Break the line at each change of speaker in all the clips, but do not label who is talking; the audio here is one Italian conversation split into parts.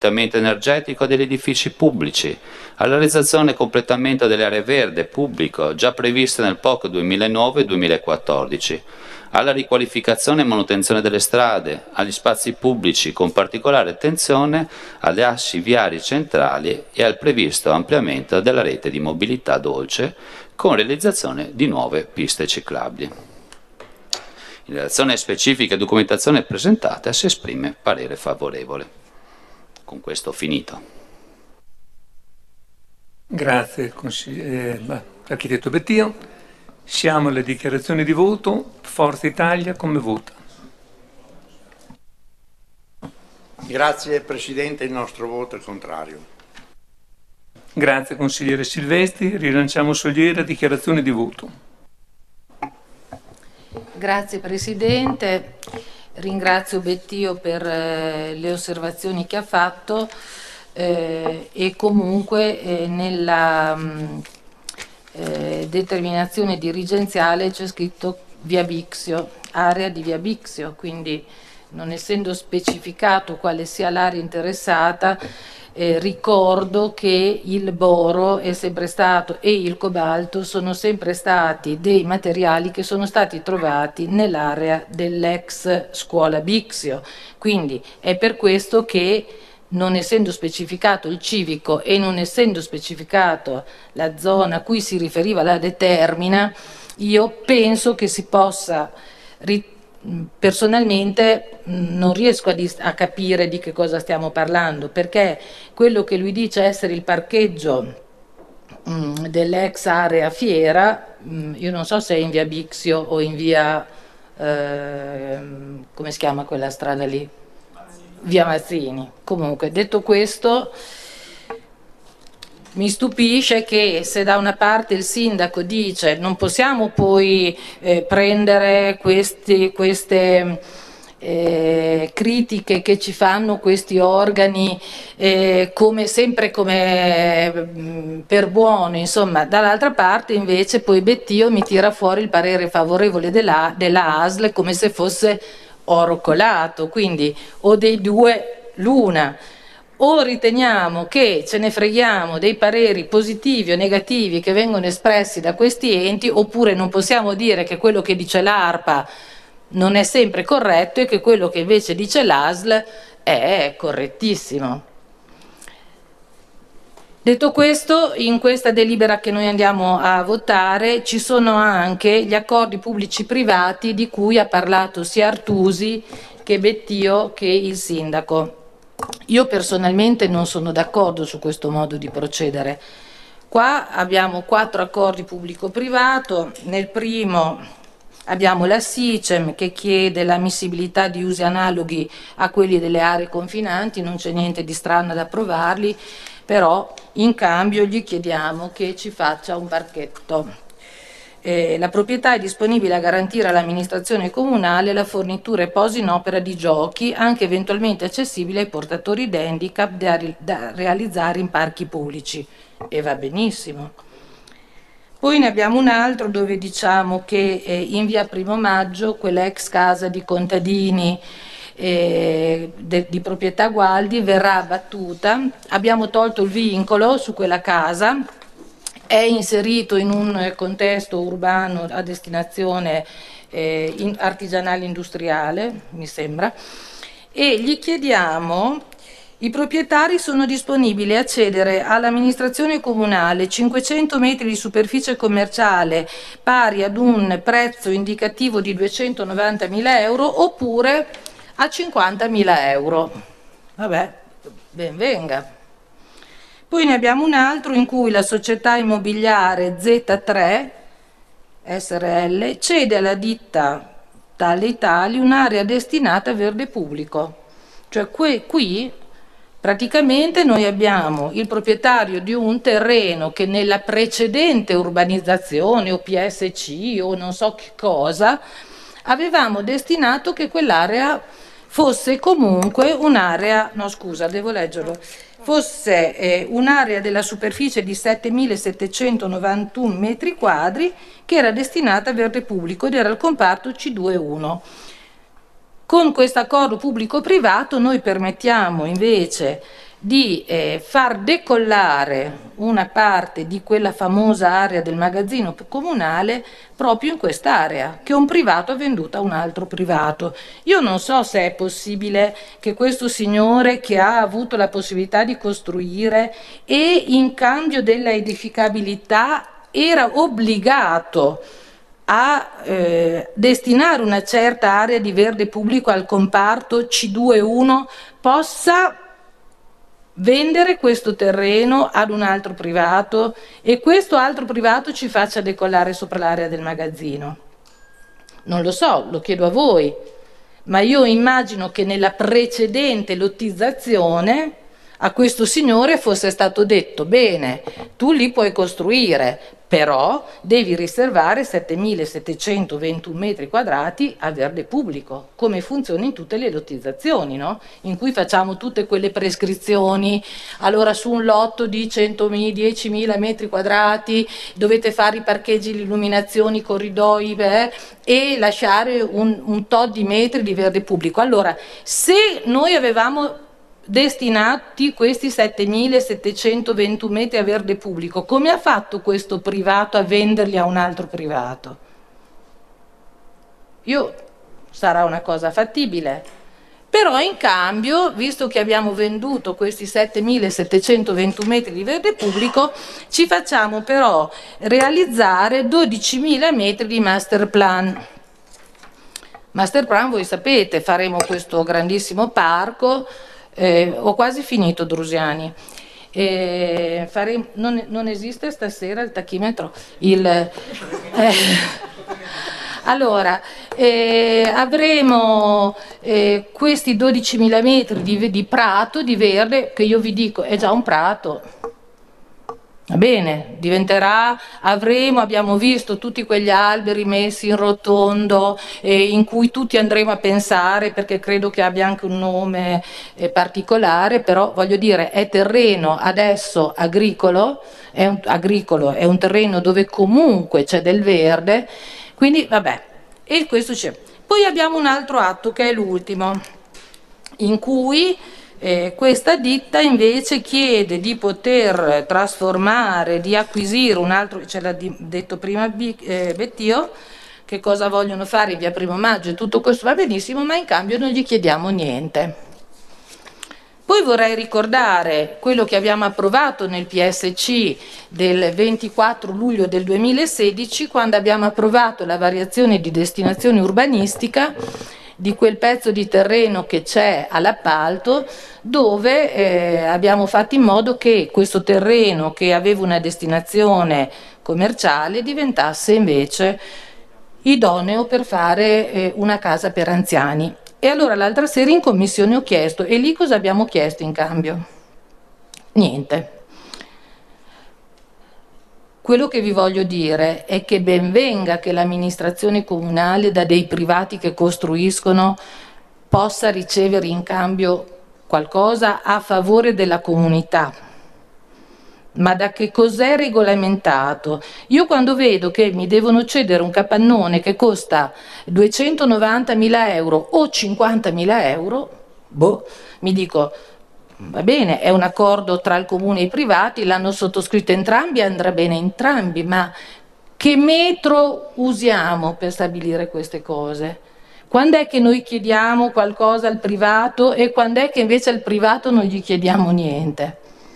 efficientamento energetico degli edifici pubblici, alla realizzazione e completamento delle aree verde pubblico già previste nel POC 2009-2014, alla riqualificazione e manutenzione delle strade, agli spazi pubblici con particolare attenzione alle assi viarie centrali e al previsto ampliamento della rete di mobilità dolce con realizzazione di nuove piste ciclabili. In relazione a specifiche documentazioni presentate si esprime parere favorevole. Con questo ho finito.
Grazie, architetto Bettio. Siamo alle dichiarazioni di voto. Forza Italia come vota?
Grazie Presidente, il nostro voto è contrario.
Grazie consigliere Silvestri. Rilanciamo Soliera, dichiarazioni di voto.
Grazie Presidente, ringrazio Bettio per le osservazioni che ha fatto e comunque nella determinazione dirigenziale c'è scritto via Bixio, area di via Bixio, quindi non essendo specificato quale sia l'area interessata, ricordo che il boro è sempre stato e il cobalto sono sempre stati dei materiali che sono stati trovati nell'area dell'ex scuola Bixio, quindi è per questo che non essendo specificato il civico e non essendo specificato la zona a cui si riferiva la determina, io penso che si possa, personalmente non riesco a capire di che cosa stiamo parlando, perché quello che lui dice essere il parcheggio dell'ex area fiera, io non so se è in via Bixio o in via, come si chiama quella strada lì? Via Mazzini. Comunque, detto questo, mi stupisce che se da una parte il sindaco dice non possiamo poi prendere queste critiche che ci fanno questi organi come sempre come per buono, insomma, dall'altra parte invece poi Bettio mi tira fuori il parere favorevole della ASL come se fosse oro colato, quindi o dei due l'una, o riteniamo che ce ne freghiamo dei pareri positivi o negativi che vengono espressi da questi enti, oppure non possiamo dire che quello che dice l'ARPA non è sempre corretto e che quello che invece dice l'ASL è correttissimo. Detto questo, in questa delibera che noi andiamo a votare ci sono anche gli accordi pubblici-privati di cui ha parlato sia Artusi che Bettio che il sindaco. Io personalmente non sono d'accordo su questo modo di procedere. Qua abbiamo 4 accordi pubblico-privato, nel primo abbiamo la SICEM che chiede l'ammissibilità di usi analoghi a quelli delle aree confinanti, non c'è niente di strano ad approvarli, però in cambio gli chiediamo che ci faccia un parchetto. La proprietà è disponibile a garantire all'amministrazione comunale la fornitura e posa in opera di giochi, anche eventualmente accessibili ai portatori di handicap da realizzare in parchi pubblici. E va benissimo. Poi ne abbiamo un altro dove diciamo che in via Primo Maggio, quella ex casa di contadini di proprietà Gualdi, verrà abbattuta. Abbiamo tolto il vincolo su quella casa, è inserito in un contesto urbano a destinazione artigianale industriale, mi sembra, e gli chiediamo: i proprietari sono disponibili a cedere all'amministrazione comunale 500 metri di superficie commerciale pari ad un prezzo indicativo di 290.000 euro oppure a 50.000 euro. Vabbè, ben venga. Poi ne abbiamo un altro in cui la società immobiliare Z3 SRL cede alla ditta Tale Italia un'area destinata a verde pubblico. Cioè qui praticamente noi abbiamo il proprietario di un terreno che nella precedente urbanizzazione o PSC o non so che cosa avevamo destinato che quell'area fosse comunque un'area, no scusa, devo leggerlo, fosse un'area della superficie di 7.791 metri quadri che era destinata a verde pubblico ed era il comparto C2.1. Con questo accordo pubblico-privato noi permettiamo invece di far decollare una parte di quella famosa area del magazzino comunale proprio in quest'area che un privato ha venduto a un altro privato. Io non so se è possibile che questo signore, che ha avuto la possibilità di costruire e in cambio della edificabilità era obbligato a destinare una certa area di verde pubblico al comparto C2.1, possa vendere questo terreno ad un altro privato e questo altro privato ci faccia decollare sopra l'area del magazzino. Non lo so, lo chiedo a voi, ma io immagino che nella precedente lottizzazione a questo signore fosse stato detto: bene, tu lì puoi costruire, però devi riservare 7.721 metri quadrati a verde pubblico, come funziona in tutte le lottizzazioni, no? In cui facciamo tutte quelle prescrizioni. Allora su un lotto di 10.000 metri quadrati dovete fare i parcheggi, le illuminazioni, i corridoi e lasciare un tot di metri di verde pubblico. Allora, se noi avevamo destinati questi 7.721 metri a verde pubblico, come ha fatto questo privato a venderli a un altro privato? Sarà una cosa fattibile, però in cambio, visto che abbiamo venduto questi 7.721 metri di verde pubblico, ci facciamo però realizzare 12.000 metri di master plan. Master plan, voi sapete, faremo questo grandissimo parco. Ho quasi finito, Drusiani. Non esiste stasera il tachimetro. Allora, avremo questi 12.000 metri di prato, di verde, che io vi dico è già un prato. Va bene, abbiamo visto tutti quegli alberi messi in rotondo in cui tutti andremo a pensare, perché credo che abbia anche un nome particolare, però voglio dire, è terreno adesso agricolo, è un terreno dove comunque c'è del verde, quindi vabbè, e questo c'è. Poi abbiamo un altro atto che è l'ultimo, in cui questa ditta invece chiede di poter trasformare, di acquisire un altro, ce l'ha detto prima Bettio, che cosa vogliono fare in via Primo Maggio e tutto questo va benissimo, ma in cambio non gli chiediamo niente. Poi vorrei ricordare quello che abbiamo approvato nel PSC del 24 luglio del 2016, quando abbiamo approvato la variazione di destinazione urbanistica di quel pezzo di terreno che c'è all'appalto, dove abbiamo fatto in modo che questo terreno, che aveva una destinazione commerciale, diventasse invece idoneo per fare una casa per anziani. E allora l'altra sera in commissione ho chiesto, e lì cosa abbiamo chiesto in cambio? Niente. Quello che vi voglio dire è che ben venga che l'amministrazione comunale da dei privati che costruiscono possa ricevere in cambio qualcosa a favore della comunità, ma da che cos'è regolamentato? Io quando vedo che mi devono cedere un capannone che costa 290.000 euro o 50.000 euro, mi dico: va bene, è un accordo tra il comune e i privati, l'hanno sottoscritto entrambi, andrà bene entrambi, ma che metro usiamo per stabilire queste cose? Quando è che noi chiediamo qualcosa al privato e quando è che invece al privato non gli chiediamo niente?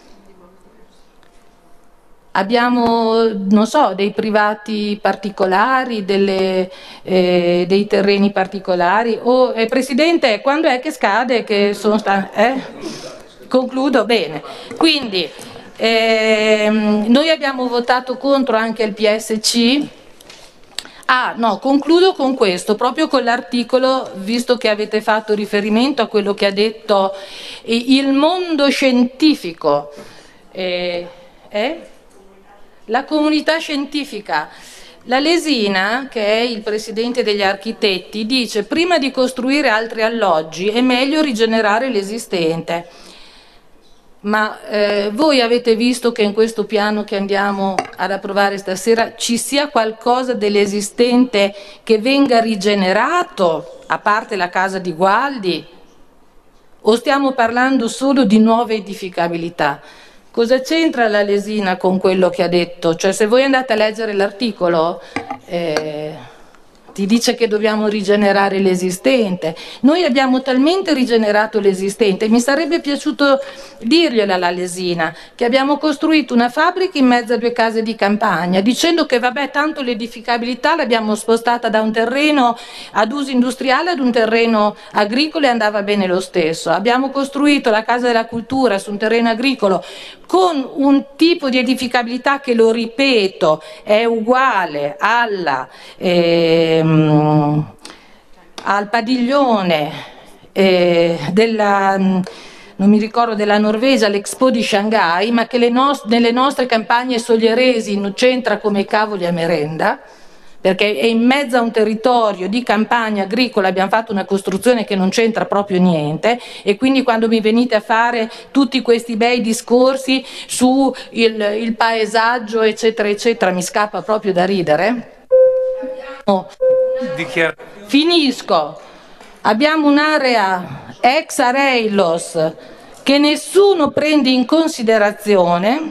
Abbiamo, non so, dei privati particolari, dei terreni particolari. Presidente, quando è che scade? Concludo? Bene. Quindi noi abbiamo votato contro anche il PSC. Concludo con questo, proprio con l'articolo, visto che avete fatto riferimento a quello che ha detto il mondo scientifico. La comunità scientifica. La Lesina, che è il presidente degli architetti, dice: prima di costruire altri alloggi è meglio rigenerare l'esistente. Ma voi avete visto che in questo piano che andiamo ad approvare stasera ci sia qualcosa dell'esistente che venga rigenerato, a parte la casa di Gualdi? o stiamo parlando solo di nuove edificabilità? Cosa c'entra la Lesina con quello che ha detto? Cioè, se voi andate a leggere l'articolo, ti dice che dobbiamo rigenerare l'esistente. Noi abbiamo talmente rigenerato l'esistente, mi sarebbe piaciuto dirgliela alla Lesina, che abbiamo costruito una fabbrica in mezzo a 2 case di campagna, dicendo che vabbè, tanto l'edificabilità l'abbiamo spostata da un terreno ad uso industriale ad un terreno agricolo e andava bene lo stesso. Abbiamo costruito la Casa della Cultura su un terreno agricolo con un tipo di edificabilità che, lo ripeto, è uguale al padiglione non mi ricordo, della Norvegia, l'Expo di Shanghai, ma che nelle nostre campagne soglieresi non c'entra come i cavoli a merenda, perché è in mezzo a un territorio di campagna agricola, abbiamo fatto una costruzione che non c'entra proprio niente, e quindi quando mi venite a fare tutti questi bei discorsi su il paesaggio eccetera eccetera, mi scappa proprio da ridere. Finisco. Abbiamo un'area ex Areilos che nessuno prende in considerazione,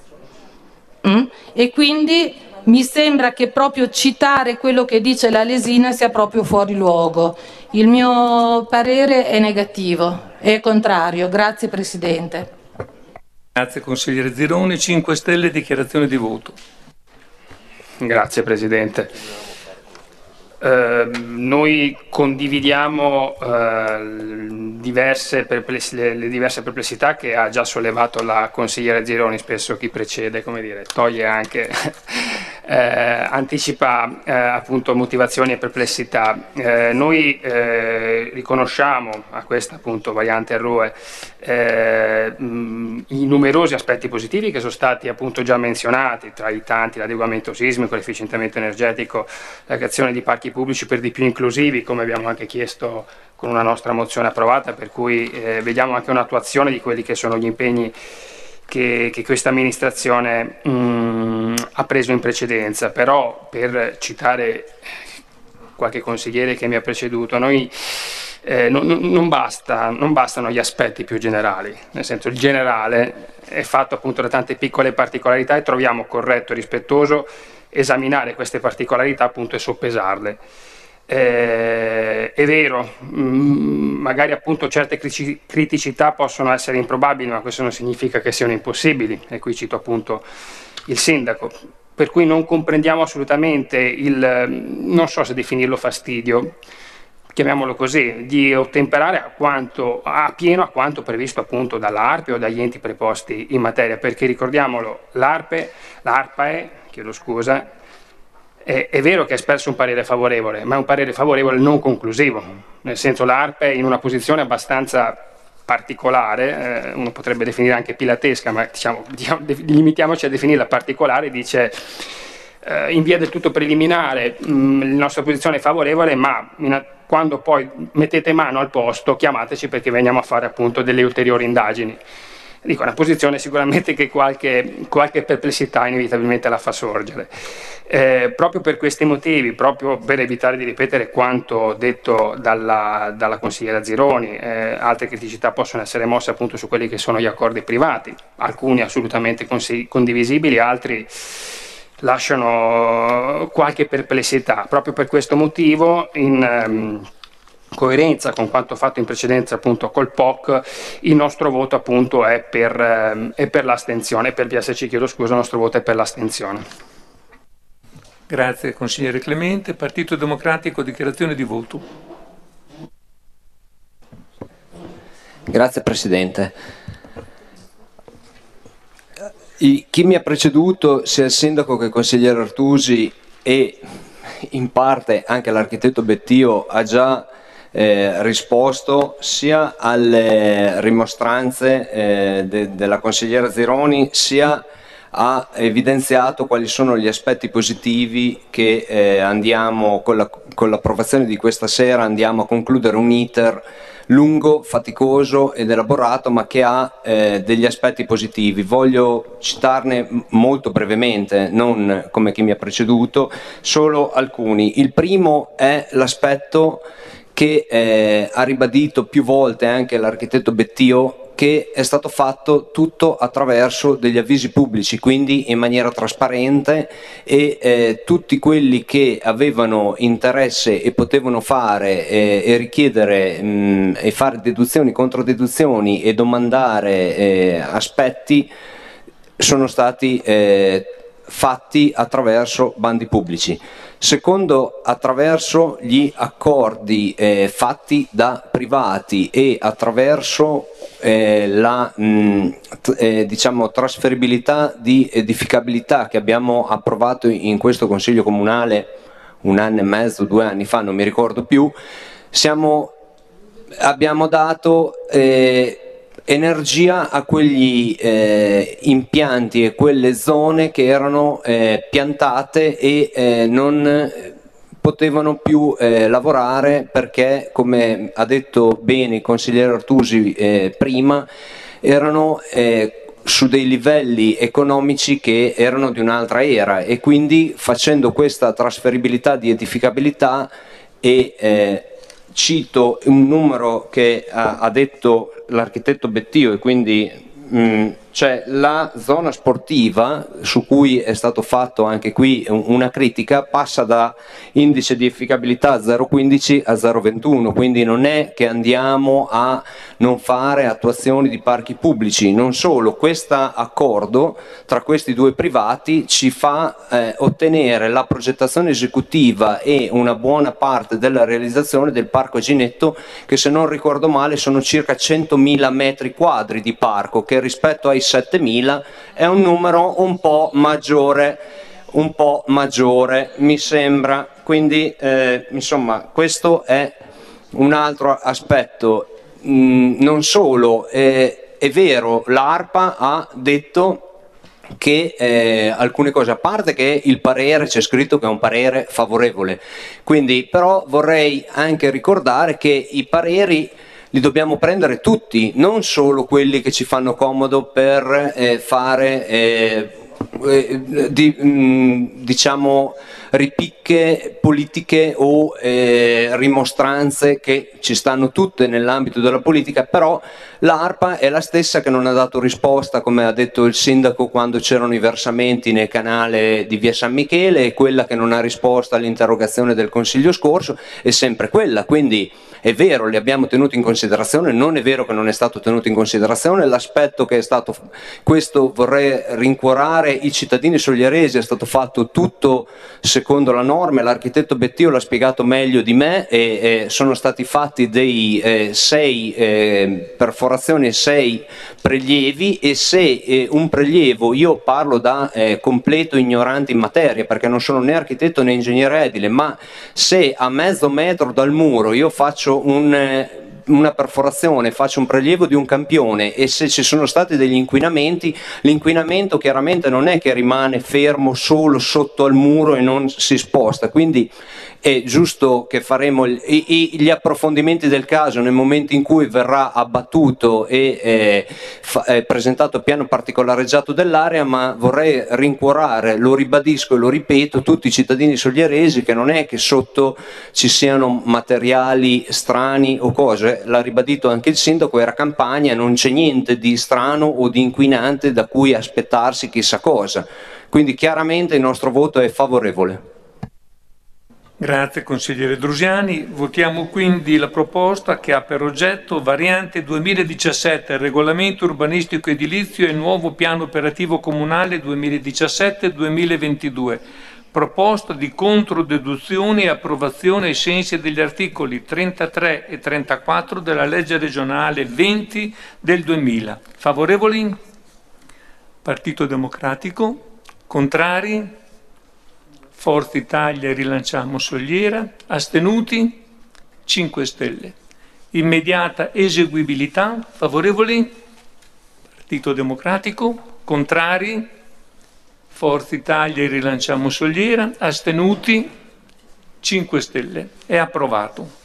e quindi mi sembra che proprio citare quello che dice la Lesina sia proprio fuori luogo. Il mio parere è negativo, è contrario. Grazie Presidente.
Grazie consigliere Zironi. 5 Stelle, dichiarazione di voto.
Grazie Presidente. Noi condividiamo le diverse perplessità che ha già sollevato la consigliera Zironi. Spesso chi precede, come dire, toglie anche anticipa appunto motivazioni e perplessità. Noi riconosciamo a questa appunto variante RUE i numerosi aspetti positivi che sono stati appunto già menzionati, tra i tanti l'adeguamento sismico, l'efficientamento energetico, la creazione di parchi pubblici per di più inclusivi, come abbiamo anche chiesto con una nostra mozione approvata, per cui vediamo anche un'attuazione di quelli che sono gli impegni che questa amministrazione ha preso in precedenza. Però, per citare qualche consigliere che mi ha preceduto, noi non bastano gli aspetti più generali, nel senso, il generale è fatto appunto da tante piccole particolarità e troviamo corretto e rispettoso esaminare queste particolarità appunto e soppesarle. È vero, magari appunto certe criticità possono essere improbabili, ma questo non significa che siano impossibili, e qui cito appunto il sindaco, per cui non comprendiamo assolutamente non so se definirlo fastidio, chiamiamolo così, di ottemperare appieno a quanto previsto appunto dall'ARPE o dagli enti preposti in materia, perché ricordiamolo, l'ARPAE, chiedo scusa, è vero che ha espresso un parere favorevole, ma è un parere favorevole non conclusivo, nel senso l'ARPE è in una posizione abbastanza particolare, uno potrebbe definire anche pilatesca, ma diciamo, limitiamoci a definirla particolare. Dice in via del tutto preliminare la nostra posizione è favorevole, ma quando poi mettete mano al posto chiamateci perché veniamo a fare appunto delle ulteriori indagini. Dico, una posizione sicuramente che qualche perplessità inevitabilmente la fa sorgere. Proprio per questi motivi, proprio per evitare di ripetere quanto detto dalla consigliera Zironi, altre criticità possono essere mosse appunto su quelli che sono gli accordi privati, alcuni assolutamente condivisibili, altri lasciano qualche perplessità. Proprio per questo motivo, in coerenza con quanto fatto in precedenza appunto col POC, il nostro voto appunto è per l'astensione. Per PSC, chiedo scusa, il nostro voto è per l'astensione.
Grazie consigliere Clemente. Partito Democratico, dichiarazione di voto.
Grazie Presidente. Chi mi ha preceduto, sia il sindaco che il consigliere Artusi e in parte anche l'architetto Bettio, ha già risposto sia alle rimostranze della consigliera Zironi, sia ha evidenziato quali sono gli aspetti positivi che andiamo con l'approvazione di questa sera andiamo a concludere un iter lungo, faticoso ed elaborato, ma che ha degli aspetti positivi. Voglio citarne molto brevemente, non come chi mi ha preceduto, solo alcuni. Il primo è l'aspetto che ha ribadito più volte anche l'architetto Bettio, che è stato fatto tutto attraverso degli avvisi pubblici, quindi in maniera trasparente, e tutti quelli che avevano interesse e potevano fare e richiedere e fare deduzioni, controdeduzioni e domandare aspetti sono stati fatti attraverso bandi pubblici. Secondo, attraverso gli accordi fatti da privati e attraverso la diciamo trasferibilità di edificabilità che abbiamo approvato in questo Consiglio Comunale 1 anno e mezzo, 2 anni fa, non mi ricordo più, abbiamo dato energia a quegli impianti e quelle zone che erano piantate e non potevano più lavorare perché, come ha detto bene il consigliere Artusi prima, erano su dei livelli economici che erano di un'altra era, e quindi facendo questa trasferibilità di edificabilità cito un numero che ha detto l'architetto Bettio, e quindi c'è la zona sportiva, su cui è stato fatto anche qui una critica, passa da indice di edificabilità 0,15 a 0,21, quindi non è che andiamo a non fare attuazioni di parchi pubblici. Non solo, questo accordo tra questi due privati ci fa ottenere la progettazione esecutiva e una buona parte della realizzazione del parco Ginetto, che se non ricordo male sono circa 100.000 metri quadri di parco, che rispetto ai 7.000 è un numero un po' maggiore, mi sembra. Quindi insomma, questo è un altro aspetto. Non solo, è vero, l'ARPA ha detto che alcune cose, a parte che il parere c'è scritto che è un parere favorevole, quindi però vorrei anche ricordare che i pareri li dobbiamo prendere tutti, non solo quelli che ci fanno comodo per fare diciamo ripicche politiche o rimostranze, che ci stanno tutte nell'ambito della politica, però l'ARPA è la stessa che non ha dato risposta, come ha detto il sindaco, quando c'erano i versamenti nel canale di via San Michele, e quella che non ha risposto all'interrogazione del Consiglio scorso è sempre quella. Quindi è vero, li abbiamo tenuti in considerazione, non è vero che non è stato tenuto in considerazione. L'aspetto che è stato, questo vorrei rincuorare i cittadini sogliaresi, è stato fatto tutto secondo la norma, l'architetto Bettio l'ha spiegato meglio di me, e sono stati fatti dei 6 perforazioni e 6 prelievi, e se un prelievo, io parlo da completo ignorante in materia perché non sono né architetto né ingegnere edile, ma se a mezzo metro dal muro io faccio una perforazione, faccio un prelievo di un campione, e se ci sono stati degli inquinamenti, l'inquinamento chiaramente non è che rimane fermo solo sotto al muro e non si sposta, quindi è giusto che faremo gli approfondimenti del caso nel momento in cui verrà abbattuto e presentato il piano particolareggiato dell'area. Ma vorrei rincuorare, lo ribadisco e lo ripeto, tutti i cittadini sogliaresi, che non è che sotto ci siano materiali strani o cose. L'ha ribadito anche il sindaco, era campagna, non c'è niente di strano o di inquinante da cui aspettarsi chissà cosa, quindi chiaramente il nostro voto è favorevole.
Grazie consigliere Drusiani. Votiamo quindi la proposta che ha per oggetto variante 2017 regolamento urbanistico edilizio e nuovo piano operativo comunale 2017-2022. Proposta di controdeduzione e approvazione ai sensi degli articoli 33 e 34 della legge regionale 20 del 2000. Favorevoli? Partito Democratico. Contrari? Forza Italia e Rilanciamo Soliera. Astenuti? 5 Stelle. Immediata eseguibilità. Favorevoli? Partito Democratico. Contrari? Forza Italia e Rilanciamo Soliera. Astenuti? 5 Stelle. È approvato.